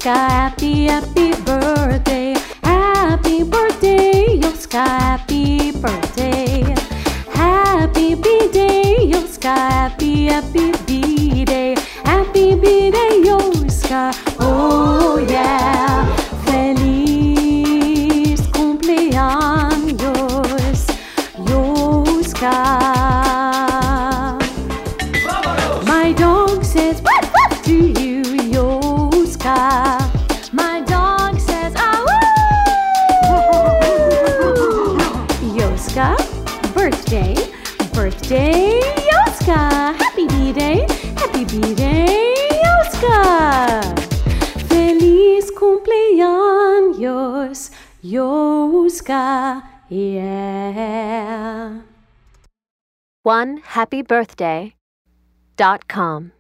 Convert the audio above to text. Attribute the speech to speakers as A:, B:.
A: happy, happy birthday. Happy birthday, Yoska, happy birthday. Happy B-Day, Yoska, happy, happy B-Day. Happy B-Day, Yoska, oh yeah. Feliz cumpleaños, Yoska. My dog says woof woof to you, Yoska. My dog says ah woo. Yoska, birthday, birthday, Yoska. Happy B-Day, happy B-Day, Yoska. Feliz cumpleaños, Yoska, yeah.
B: OneHappyBirthday.com